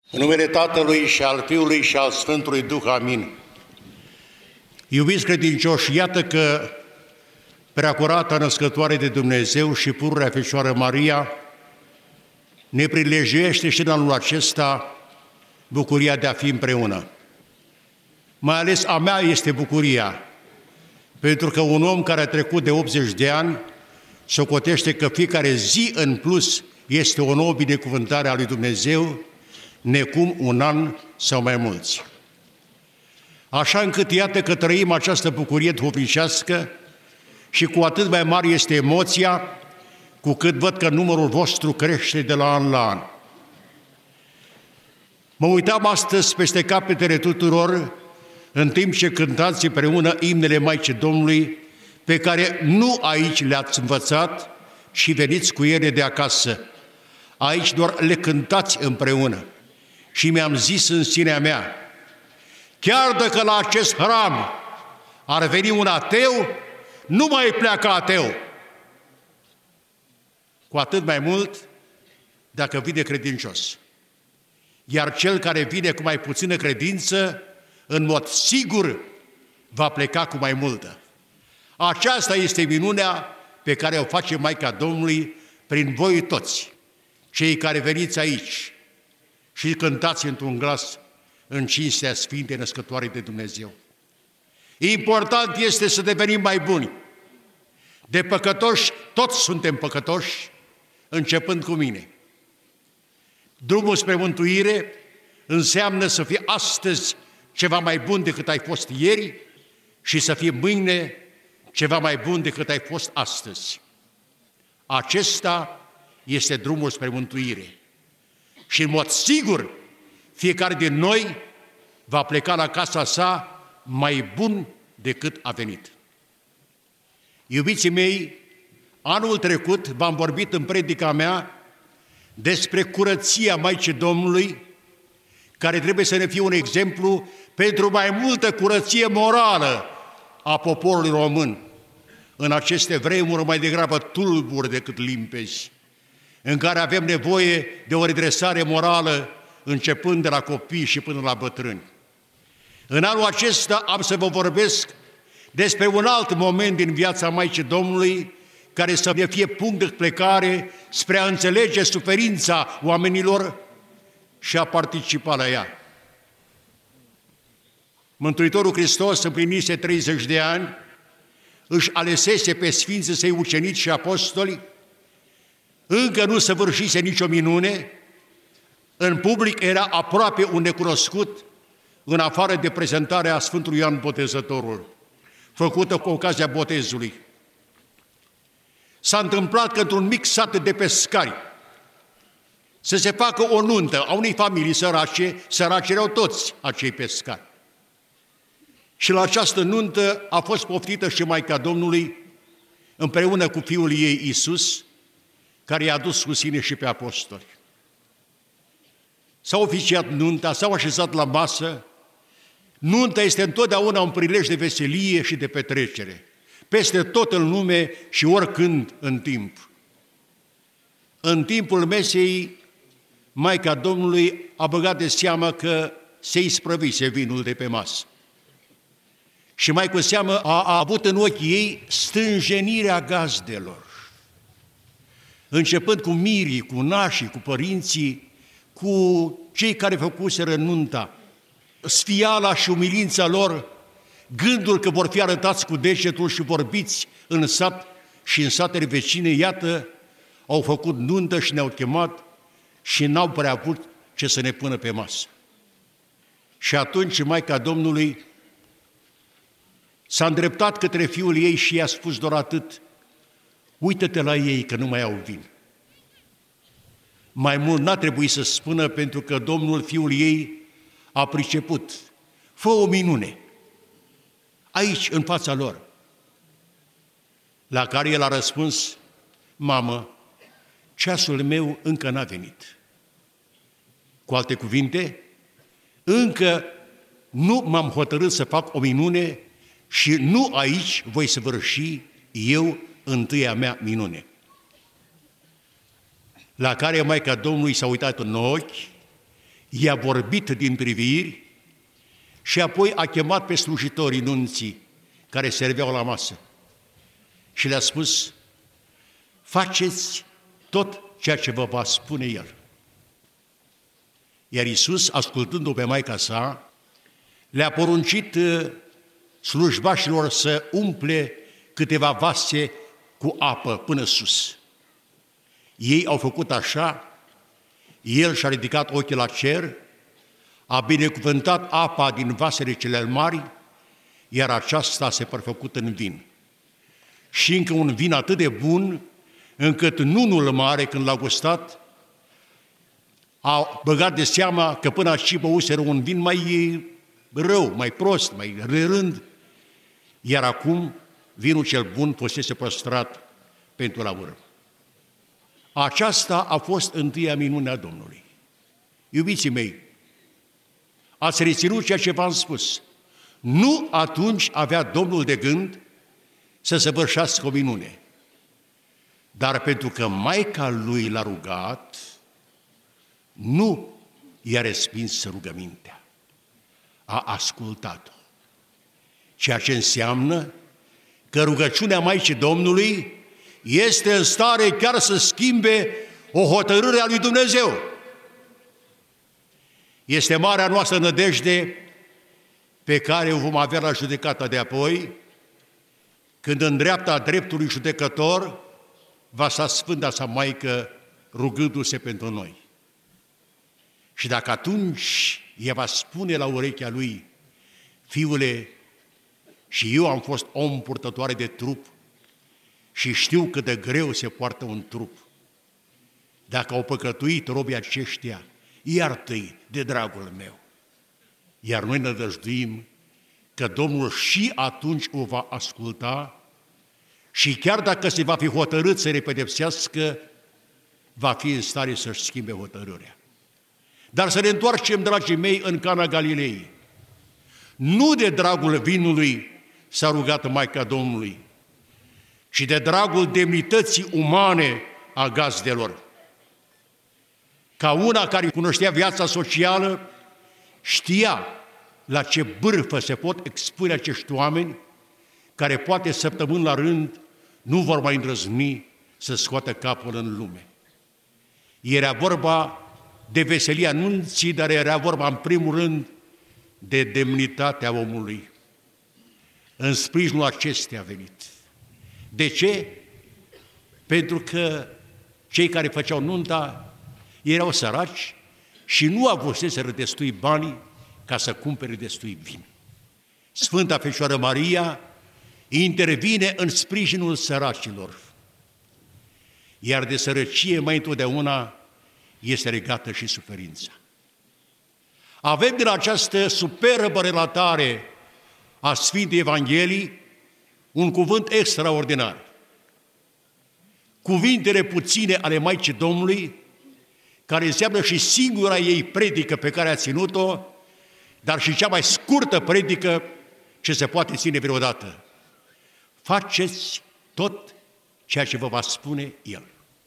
În numele Tatălui și al Fiului și al Sfântului Duh, amin. Iubiți credincioși, iată că Preacurata Născătoare de Dumnezeu și Pururea Fecioară Maria ne prilejuiește și în anul acesta bucuria de a fi împreună. Mai ales a mea este bucuria, pentru că un om care a trecut de 80 de ani socotește că fiecare zi în plus este o nouă binecuvântare a lui Dumnezeu, necum un an sau mai mulți. Așa încât iată că trăim această bucurie duhovnicească și cu atât mai mare este emoția cu cât văd că numărul vostru crește de la an la an. Mă uitam astăzi peste capetele tuturor în timp ce cântați împreună imnele Maicii Domnului, pe care nu aici le-ați învățat și veniți cu ele de acasă. Aici doar le cântați împreună. Și mi-am zis în sinea mea, chiar dacă la acest hram ar veni un ateu, nu mai pleacă ateu. Cu atât mai mult dacă vine credincios. Iar cel care vine cu mai puțină credință, în mod sigur, va pleca cu mai multă. Aceasta este minunea pe care o face Maica Domnului prin voi toți, cei care veniți aici și cântați într-un glas în cinstea Sfintei Născătoare de Dumnezeu. Important este să devenim mai buni. De păcătoși, toți suntem păcătoși, începând cu mine. Drumul spre mântuire înseamnă să fii astăzi ceva mai bun decât ai fost ieri și să fii mâine ceva mai bun decât ai fost astăzi. Acesta este drumul spre mântuire. Și în mod sigur, fiecare din noi va pleca la casa sa mai bun decât a venit. Iubiții mei, anul trecut v-am vorbit în predica mea despre curăția Maicii Domnului, care trebuie să ne fie un exemplu pentru mai multă curăție morală a poporului român. În aceste vremuri mai degrabă tulburi decât limpezi, în care avem nevoie de o redresare morală, începând de la copii și până la bătrâni. În anul acesta am să vă vorbesc despre un alt moment din viața Maicii Domnului, care să ne fie punct de plecare spre a înțelege suferința oamenilor și a participa la ea. Mântuitorul Hristos împlinise 30 de ani, își alesese pe sfinții săi ucenici și apostoli, încă nu săvârșise nicio minune, în public era aproape un necunoscut, în afară de prezentarea Sfântului Ioan Botezătorul, făcută cu ocazia botezului. S-a întâmplat că într-un mic sat de pescari să se facă o nuntă a unei familii sărace, săraci erau toți acei pescari. Și la această nuntă a fost poftită și Maica Domnului, împreună cu fiul ei Iisus, care i-a dus cu sine și pe apostoli. S-a oficiat nunta, s-au așezat la masă. Nunta este întotdeauna un prilej de veselie și de petrecere, peste tot în lume și oricând în timp. În timpul mesei, Maica Domnului a băgat de seamă că se isprăvise vinul de pe masă. Și mai cu seamă a avut în ochii ei stânjenirea gazdelor. Începând cu mirii, cu nașii, cu părinții, cu cei care făcuseră nunta, sfiala și umilința lor, gândul că vor fi arătați cu degetul și vorbiți în sat și în satele vecine, iată, au făcut nuntă și ne-au chemat și n-au prea avut ce să ne pună pe masă. Și atunci Maica Domnului s-a îndreptat către fiul ei și i-a spus doar atât: uită-te la ei că nu mai au vin. Mai mult n-a trebuit să spună, pentru că Domnul, fiul ei, a priceput. Fă o minune, aici, în fața lor. La care el a răspuns: mamă, ceasul meu încă n-a venit. Cu alte cuvinte, încă nu m-am hotărât să fac o minune și nu aici voi săvârși eu întâia mea minune. La care Maica Domnului s-a uitat în ochi, i-a vorbit din priviri și apoi a chemat pe slujitorii nunții care serveau la masă și le-a spus: faceți tot ceea ce vă va spune El. Iar Iisus, ascultând-o pe maica sa, le-a poruncit slujbașilor să umple câteva vase cu apă până sus. Ei au făcut așa, El și-a ridicat ochii la cer, a binecuvântat apa din vasele cele mari, iar aceasta s-a prefăcut în vin. Și încă un vin atât de bun, încât nunul mare, când l-a gustat, a băgat de seama că până aici băuseră un vin mai rău, mai prost, mai rând, iar acum vinul cel bun fusese păstrat pentru la urmă. Aceasta a fost întâia minune a Domnului. Iubiții mei, ați reținut ceea ce v-am spus. Nu atunci avea Domnul de gând să săvârșească o minune, dar pentru că maica lui l-a rugat, nu i-a respins rugămintea, a ascultat-o. Ceea ce înseamnă că rugăciunea Maicii Domnului este în stare chiar să schimbe o hotărâre a lui Dumnezeu. Este marea noastră nădejde pe care o vom avea la judecata de apoi, când în dreapta dreptului judecător va sta Sfânta sa Maică rugându-se pentru noi. Și dacă atunci ea va spune la urechea lui: fiule, și eu am fost om purtătoare de trup și știu cât de greu se poartă un trup. Dacă au păcătuit robii aceștia, iartă-i de dragul meu. Iar noi ne nădăjduim că Domnul și atunci o va asculta și chiar dacă se va fi hotărât să repedepsească, va fi în stare să-și schimbe hotărârea. Dar să ne întoarcem, dragii mei, în Cana Galilei. Nu de dragul vinului s-a rugat Maica Domnului, ci de dragul demnității umane a gazdelor. Ca una care cunoștea viața socială, știa la ce bârfă se pot expune acești oameni care poate săptămâni la rând nu vor mai îndrăzni să scoată capul în lume. Era vorba de veselia nunții, dar era vorba în primul rând de demnitatea omului. În sprijinul acestea a venit. De ce? Pentru că cei care făceau nunta erau săraci și nu avuseseră destui bani ca să cumpere destui vin. Sfânta Fecioară Maria intervine în sprijinul săracilor, iar de sărăcie mai întotdeauna este legată și suferința. Avem din această superbă relatare a Sfintei Evangheliei un cuvânt extraordinar. Cuvintele puține ale Maicii Domnului, care înseamnă și singura ei predică pe care a ținut-o, dar și cea mai scurtă predică ce se poate ține vreodată. Faceți tot ceea ce vă va spune El.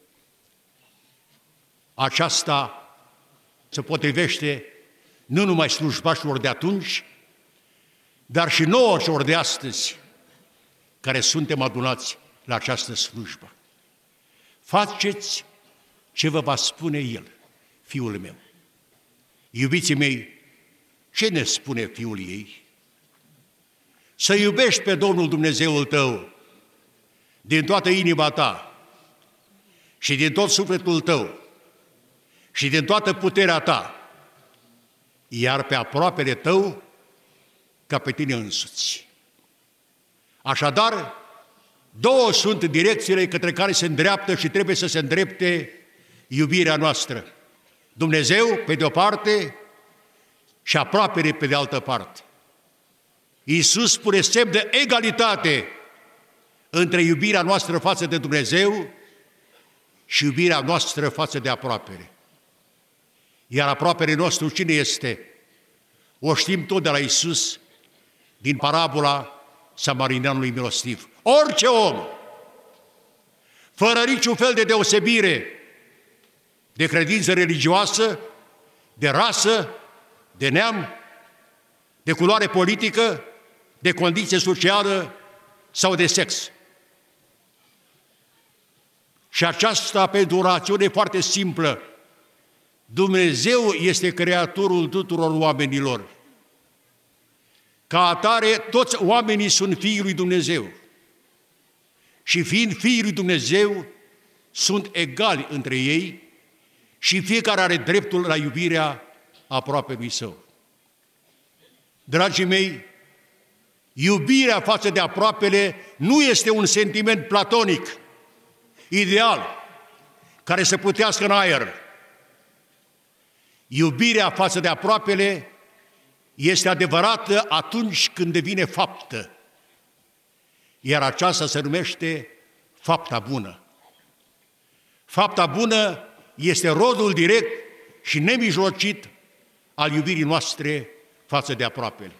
Aceasta se potrivește nu numai slujbașilor de atunci, dar și nouă celor de astăzi, care suntem adunați la această slujbă. Faceți ce vă va spune El, Fiul meu. Iubiții mei, ce ne spune Fiul ei? Să iubești pe Domnul Dumnezeul tău din toată inima ta și din tot sufletul tău și din toată puterea ta, iar pe aproapele tău ca pe tine însuți. Așadar, două sunt direcțiile către care se îndreaptă și trebuie să se îndrepte iubirea noastră. Dumnezeu pe de o parte și aproapele pe de altă parte. Iisus pune semn de egalitate între iubirea noastră față de Dumnezeu și iubirea noastră față de aproapele. Iar aproapele nostru cine este? O știm tot de la Iisus din parabola Samarineanului milostiv. Orice om, fără niciun fel de deosebire de credință religioasă, de rasă, de neam, de culoare politică, de condiție socială sau de sex. Și aceasta pentru o rațiune foarte simplă. Dumnezeu este creatorul tuturor oamenilor. Ca atare, toți oamenii sunt fiii lui Dumnezeu. Și fiind fiii lui Dumnezeu, sunt egali între ei și fiecare are dreptul la iubirea aproapelui său. Dragii mei, iubirea față de aproapele nu este un sentiment platonic, ideal, care să plutească în aer. Iubirea față de aproapele este adevărată atunci când devine faptă, iar aceasta se numește fapta bună. Fapta bună este rodul direct și nemijlocit al iubirii noastre față de aproapele.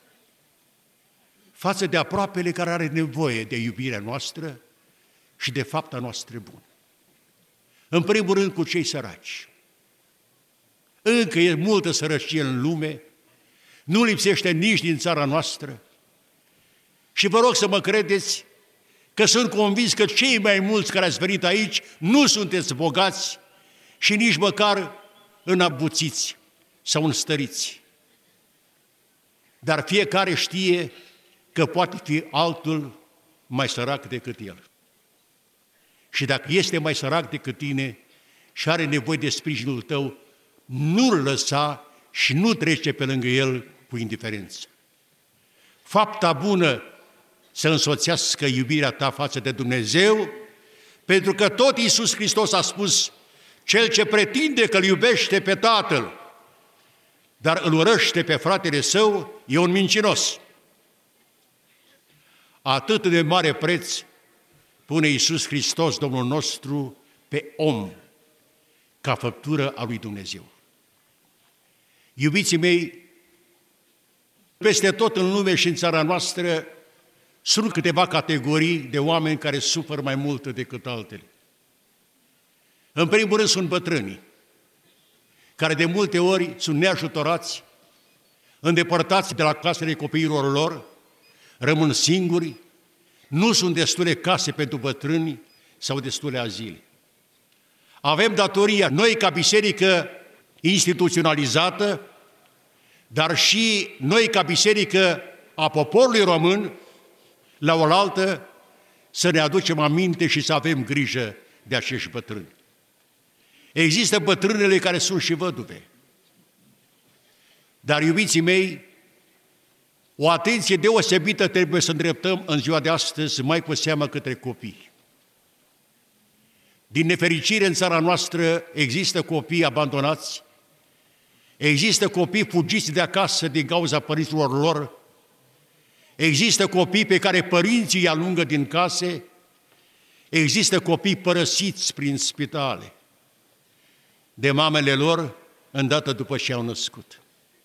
Față de aproapele care are nevoie de iubirea noastră și de fapta noastră bună. În primul rând cu cei săraci. Încă e multă sărăcie în lume, nu lipsește nici din țara noastră. Și vă rog să mă credeți că sunt convins că cei mai mulți care ați venit aici nu sunteți bogați și nici măcar înabuțiți sau înstăriți. Dar fiecare știe că poate fi altul mai sărac decât el. Și dacă este mai sărac decât tine și are nevoie de sprijinul tău, nu-l lăsa și nu trece pe lângă el cu indiferență. Fapta bună să însoțească iubirea ta față de Dumnezeu, pentru că tot Iisus Hristos a spus: cel ce pretinde că îl iubește pe Tatăl, dar îl urăște pe fratele său, e un mincinos. Atât de mare preț pune Iisus Hristos, Domnul nostru, pe om, ca făptură a lui Dumnezeu. Iubiții mei, peste tot în lume și în țara noastră sunt câteva categorii de oameni care suferă mai mult decât altele. În primul rând sunt bătrânii, care de multe ori sunt neajutorați, îndepărtați de la casele copiilor lor, rămân singuri, nu sunt destule case pentru bătrâni sau destule azile. Avem datoria, noi ca biserică instituționalizată, dar și noi ca biserică a poporului român, la oaltă, să ne aducem aminte și să avem grijă de acești bătrâni. Există bătrânele care sunt și văduve. Dar, iubiții mei, o atenție deosebită trebuie să îndreptăm în ziua de astăzi, mai cu seamă către copii. Din nefericire, în țara noastră există copii abandonați, există copii fugiți de acasă din cauza părinților lor, există copii pe care părinții îi alungă din case, există copii părăsiți prin spitale de mamele lor îndată după ce au născut.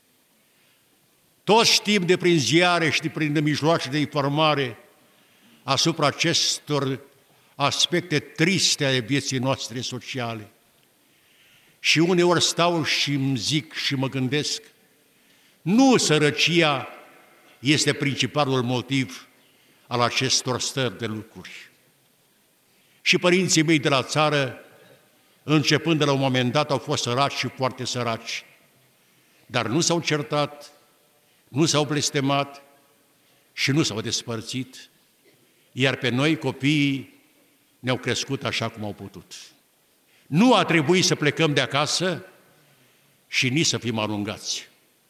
Toți știm de prin ziare și de prin mijloace de informare asupra acestor aspecte triste ale vieții noastre sociale. Și uneori stau și îmi zic și mă gândesc, nu sărăcia este principalul motiv al acestor stări de lucruri. Și părinții mei de la țară, începând de la un moment dat, au fost săraci și foarte săraci, dar nu s-au certat, nu s-au blestemat și nu s-au despărțit, iar pe noi, copiii, ne-au crescut așa cum au putut. Nu a trebuit să plecăm de acasă și nici să fim alungați.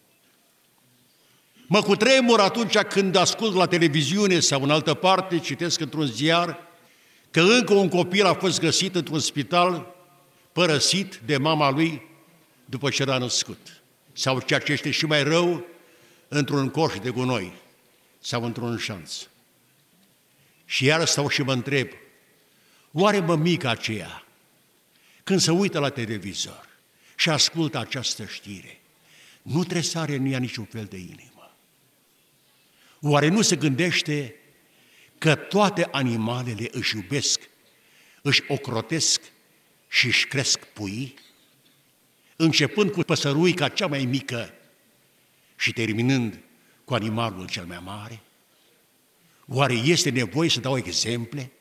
Mă cutremur atunci când ascult la televiziune sau în altă parte, citesc într-un ziar, că încă un copil a fost găsit într-un spital, părăsit de mama lui după ce era născut. Sau, ceea ce este și mai rău, într-un coș de gunoi sau într-un șanț. Și iar stau și mă întreb, oare mămica aceea, când se uită la televizor și ascultă această știre, nu tresare în ea niciun fel de inimă? Oare nu se gândește că toate animalele își iubesc, își ocrotesc și își cresc puii? începând cu păsăruica cea mai mică și terminând cu animalul cel mai mare? Oare este nevoie să dau exemple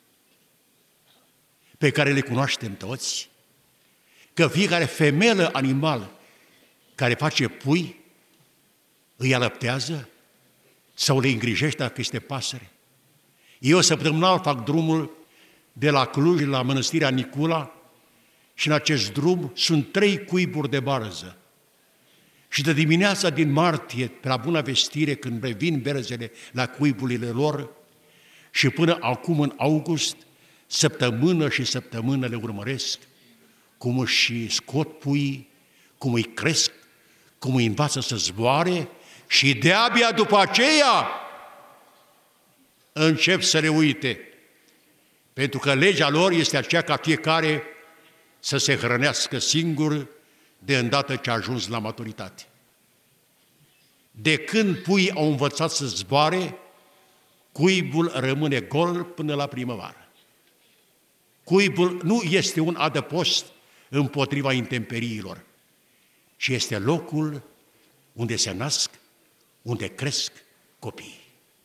pe care le cunoaștem toți? Că fiecare femelă animal care face pui îi alăptează sau le îngrijește dacă este pasăre. Eu săptămânal fac drumul de la Cluj la Mănăstirea Nicula și în acest drum sunt 3 cuiburi de barză. Și de dimineața din martie, pe la Bună Vestire, când revin berzele la cuiburile lor, și până acum în august, săptămână și săptămână le urmăresc, cum își scot puii, cum îi cresc, cum îi învață să zboare și de-abia după aceea încep să le uite. Pentru că legea lor este aceea ca fiecare să se hrănească singur de îndată ce a ajuns la maturitate. De când puii au învățat să zboare, cuibul rămâne gol până la primăvară. Cuibul nu este un adăpost împotriva intemperiilor, ci este locul unde se nasc, unde cresc copiii.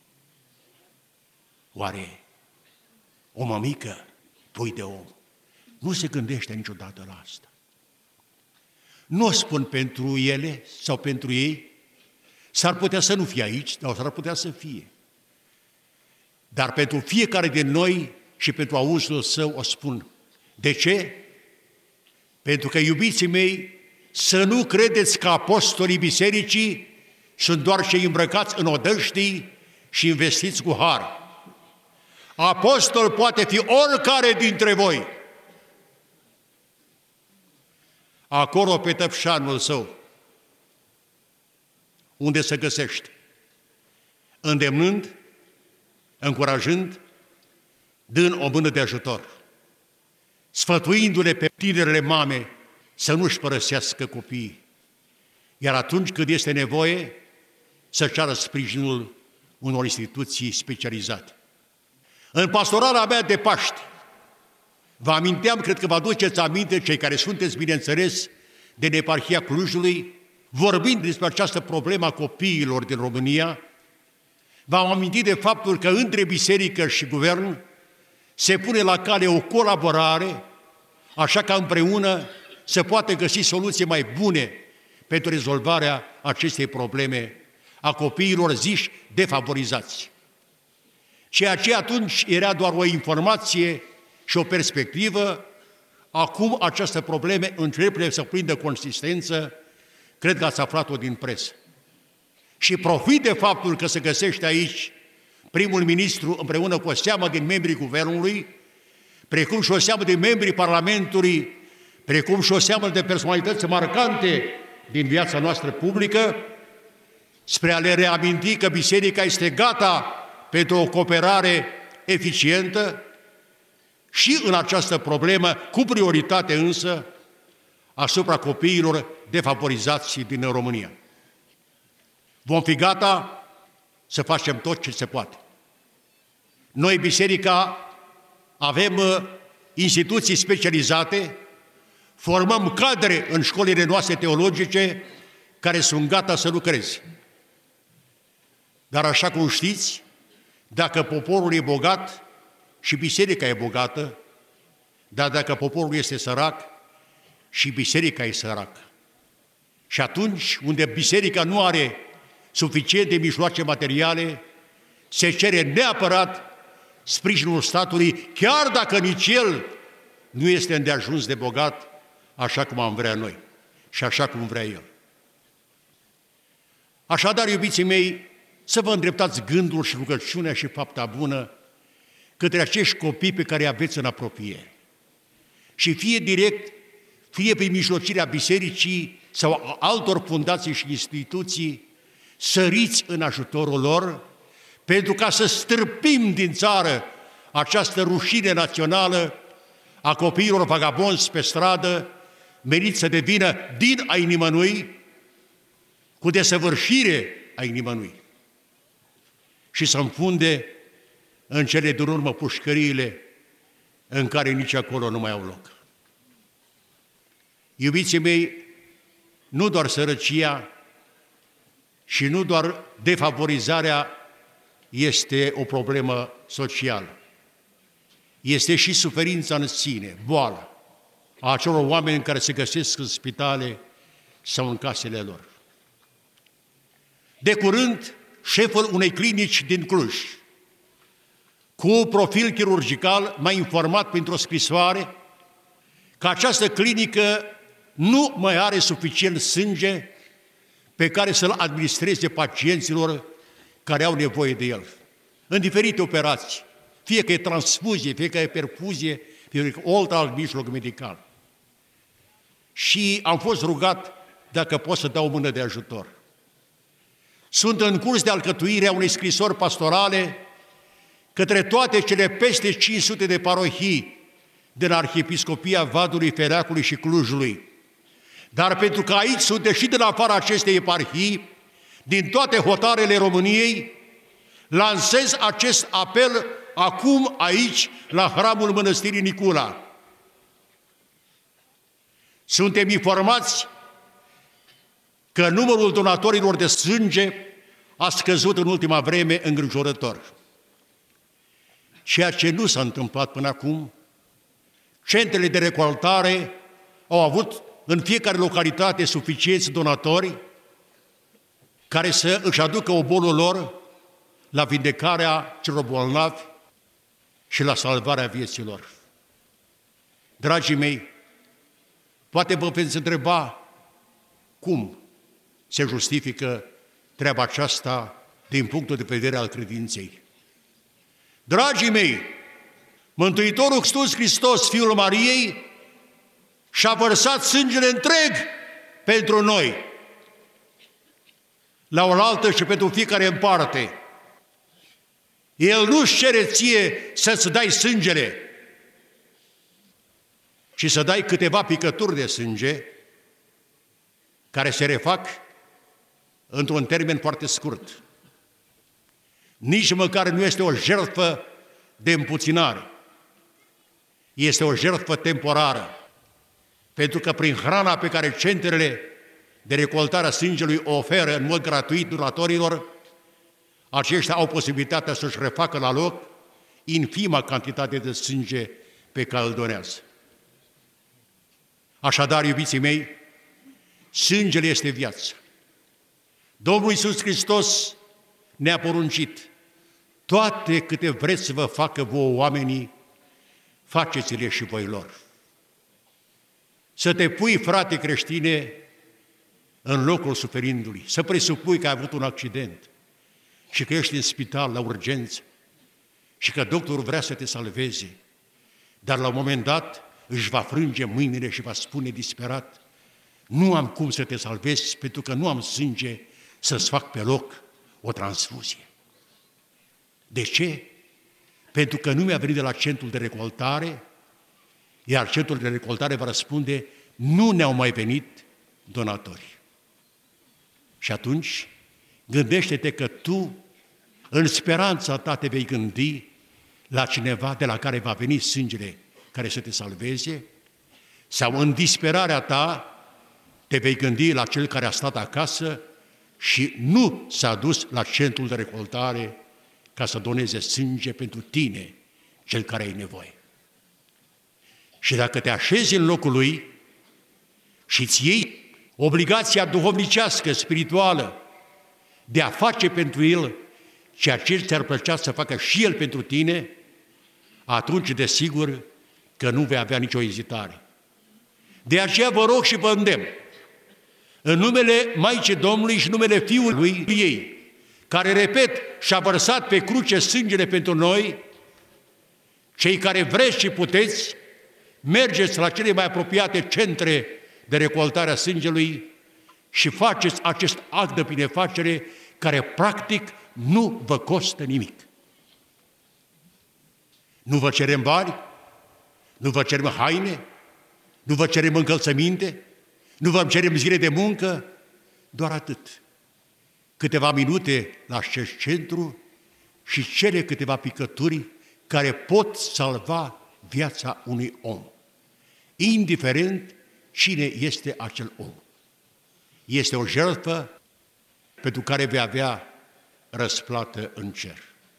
Oare o mămică, pui de om, nu se gândește niciodată la asta? Nu o spun pentru ele sau pentru ei, s-ar putea să nu fie aici, dar s-ar putea să fie. Dar pentru fiecare din noi și pentru auzul său o spun. De ce? Pentru că, iubiții mei, să nu credeți că apostolii bisericii sunt doar cei îmbrăcați în odăștii și investiți cu har. Apostol poate fi oricare dintre voi. Acolo pe tăpșanul său, unde se găsește, îndemnând, încurajând, dând o mână de ajutor, sfătuindu-le pe tinerele mame să nu-și părăsească copiii, iar atunci când este nevoie să ceară sprijinul unor instituții specializate. În pastorala mea de Paști, vă aminteam, cred că vă aduceți aminte, cei care sunteți, bineînțeles, din eparhia Clujului, vorbind despre această problemă a copiilor din România, v-am amintit de faptul că între biserică și guvern se pune la cale o colaborare, așa ca împreună să poată găsi soluții mai bune pentru rezolvarea acestei probleme a copiilor ziși defavorizați. Ceea ce atunci era doar o informație și o perspectivă, acum această problemă începe să prindă consistență, cred că ați aflat-o din presă. Și profit de faptul că se găsește aici primul ministru împreună cu o seamă din membrii guvernului, precum și o seamă din membrii Parlamentului, precum și o seamă de personalități marcante din viața noastră publică, spre a le reaminti că biserica este gata pentru o cooperare eficientă și în această problemă, cu prioritate însă, asupra copiilor defavorizați din România. Vom fi gata să facem tot ce se poate. Noi, biserica, avem instituții specializate, formăm cadre în școlile noastre teologice care sunt gata să lucreze. Dar așa cum știți, dacă poporul e bogat și biserica e bogată, dar dacă poporul este sărac și biserica e săracă. Și atunci, unde biserica nu are suficiente mijloace materiale, se cere neapărat sprijinul statului, chiar dacă nici el nu este îndeajuns de bogat, așa cum am vrea noi și așa cum vrea el. Așadar, iubiții mei, să vă îndreptați gândul și rugăciunea și fapta bună către acești copii pe care îi aveți în apropiere. Și fie direct, fie prin mijlocirea bisericii sau a altor fundații și instituții, săriți în ajutorul lor, pentru ca să stârpim din țară această rușine națională a copiilor vagabonzi pe stradă, meriți să devină din ai nimănui, cu desăvârșire ai nimănui, și să înfunde în cele din urmă pușcăriile în care nici acolo nu mai au loc. Iubiții mei, nu doar sărăcia și nu doar defavorizarea este o problemă socială. Este și suferința în sine, boala, a acelor oameni care se găsesc în spitale sau în casele lor. De curând, șeful unei clinici din Cluj, cu profil chirurgical, m-a informat printr-o scrisoare că această clinică nu mai are suficient sânge pe care să-l administreze pacienților care au nevoie de el, în diferite operații, fie că e transfuzie, fie că e perfuzie, fie că e alt mijloc medical. Și am fost rugat dacă pot să dau o mână de ajutor. Sunt în curs de alcătuire a unei scrisori pastorale către toate cele peste 500 de parohii din Arhiepiscopia Vadului, Fereacului și Clujului. Dar pentru că aici sunt și din afara acestei eparhii, din toate hotarele României, lansez acest apel acum aici, la hramul Mănăstirii Nicula. Suntem informați că numărul donatorilor de sânge a scăzut în ultima vreme îngrijorător. Ceea ce nu s-a întâmplat până acum, centrele de recoltare au avut în fiecare localitate suficienți donatori care să își aducă obolul lor la vindecarea celor bolnavi și la salvarea vieților. Dragii mei, poate vă veți întreba cum se justifică treaba aceasta din punctul de vedere al credinței. Dragii mei, Mântuitorul Iisus Hristos, Fiul Mariei, și-a vărsat sângele întreg pentru noi, la oaltă și pentru fiecare în parte. El nu-și cere ție să-ți dai sângele, ci să dai câteva picături de sânge care se refac într-un termen foarte scurt. Nici măcar nu este o jertfă de împuținare. Este o jertfă temporară, pentru că prin hrana pe care centrele de recoltare a sângelui o oferă în mod gratuit donatorilor, aceștia au posibilitatea să-și refacă la loc infima cantitate de sânge pe care îl donează. Așadar, iubiții mei, sângele este viață. Domnul Iisus Hristos ne-a poruncit: toate câte vreți să vă facă vouă oamenii, faceți-le și voi lor. Să te pui, frate creștine, în locul suferindului, să presupui că ai avut un accident și că ești în spital la urgență și că doctorul vrea să te salveze, dar la un moment dat își va frânge mâinile și va spune disperat: nu am cum să te salvezi pentru că nu am sânge să-ți fac pe loc o transfuzie. De ce? Pentru că nu mi-a venit de la centrul de recoltare, iar centrul de recoltare va răspunde: nu ne-au mai venit donatori. Și atunci, gândește-te că tu, în speranța ta, te vei gândi la cineva de la care va veni sângele care să te salveze, sau în disperarea ta te vei gândi la cel care a stat acasă și nu s-a dus la centrul de recoltare ca să doneze sânge pentru tine, cel care ai nevoie. Și dacă te așezi în locul lui și îți iei obligația duhovnicească, spirituală, de a face pentru el ceea ce ți-ar plăcea să facă și el pentru tine, atunci, desigur, că nu vei avea nicio ezitare. De aceea vă rog și vă îndemn, în numele Maicii Domnului și numele Fiului ei, care, repet, și-a vărsat pe cruce sângele pentru noi, cei care vreți și puteți, mergeți la cele mai apropiate centre de recoltare a sângelui și faceți acest act de binefacere care, practic, nu vă costă nimic. Nu vă cerem bani, nu vă cerem haine, nu vă cerem încălțăminte, nu vă cerem zile de muncă, doar atât. Câteva minute la acest centru și cele câteva picături care pot salva viața unui om, indiferent cine este acel om. este o jertfă pentru care vei avea răsplată în cer.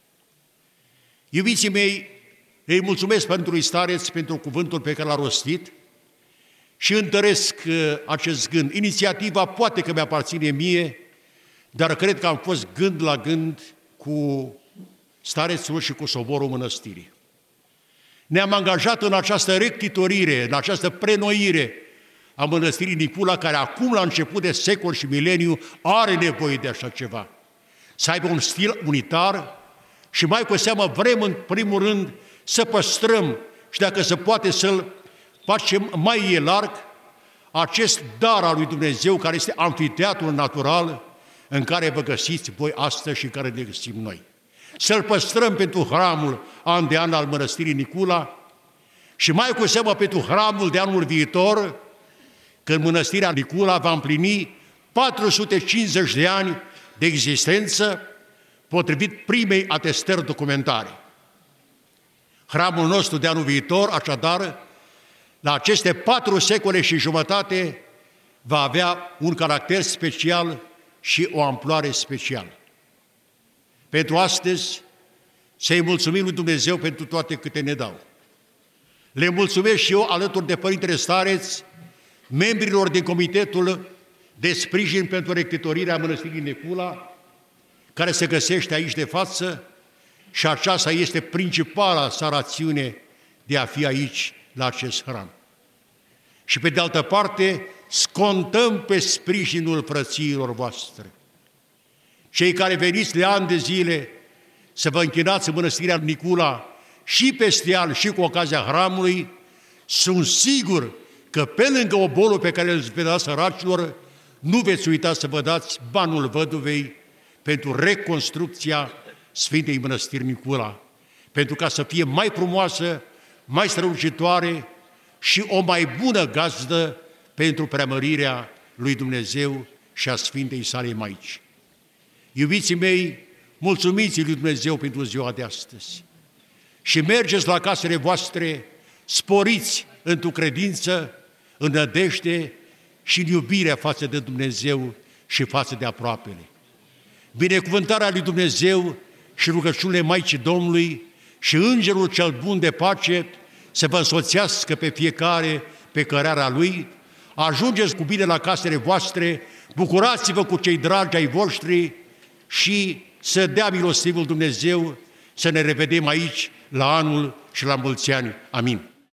Iubiții mei, îi mulțumesc pentru Stareț, pentru cuvântul pe care l-a rostit și întăresc acest gând. Inițiativa poate că mi-aparține mie, dar cred că am fost gând la gând cu Starețul și cu soborul mănăstirii. Ne-am angajat în această rectitorire, în această prenoire a mănăstirii Nicula, care acum, la început de secol și mileniu, are nevoie de așa ceva. Să aibă un stil unitar și mai cu seamă vrem, în primul rând, să păstrăm și dacă se poate să-l facem mai larg, acest dar al lui Dumnezeu, care este amfiteatrul natural în care vă găsiți voi astăzi și în care ne găsim noi. Să-l păstrăm pentru hramul an de an al mănăstirii Nicula și mai cu seamă pentru hramul de anul viitor, când mănăstirea Nicula va împlini 450 de ani de existență, potrivit primei atestări documentare. Hramul nostru de anul viitor, așadar, la aceste 4 secole și jumătate, va avea un caracter special și o amploare specială. Pentru astăzi, să-i mulțumim lui Dumnezeu pentru toate câte ne dau. Le mulțumesc și eu, alături de Părintele Stareț, membrilor din Comitetul de Sprijin pentru Rectitorirea Mănăstirii Nicula, care se găsește aici de față, și aceasta este principala sa rațiune de a fi aici, la acest hram. Și pe de altă parte, scontăm pe sprijinul frățiilor voastre. Cei care veniți de ani de zile să vă închinați în Mănăstirea Nicula și peste an și cu ocazia hramului, sunt sigur că pe lângă obolul pe care îl veți da săracilor, nu veți uita să vă dați banul văduvei pentru reconstrucția Sfintei Mănăstiri Nicula, pentru ca să fie mai frumoasă, mai strălucitoare și o mai bună gazdă pentru preamărirea lui Dumnezeu și a Sfintei sale Maici. Iubiții mei, mulțumiți lui Dumnezeu pentru ziua de astăzi și mergeți la casele voastre, sporiți într-o credință, în nădejde și în iubirea față de Dumnezeu și față de aproapele. Binecuvântarea lui Dumnezeu și rugăciunile Maicii Domnului și Îngerul cel bun de pace să vă însoțească pe fiecare pe cărarea Lui. Ajungeți cu bine la casele voastre, bucurați-vă cu cei dragi ai voștri și să dea milostivul Dumnezeu să ne revedem aici la anul și la mulți ani. Amin.